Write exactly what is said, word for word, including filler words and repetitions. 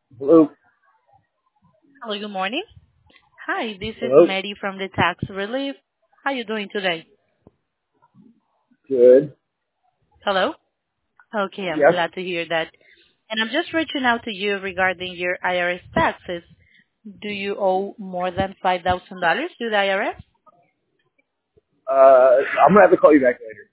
Hello? Hello, good morning. Hi, this is Hello? Mary from the Tax Relief. How you doing today? Good. Hello? Okay, I'm Yes. glad to hear that. And I'm just reaching out to you regarding your I R S taxes. Do you owe more than five thousand dollars to the I R S? Uh, I'm gonna have to call you back later.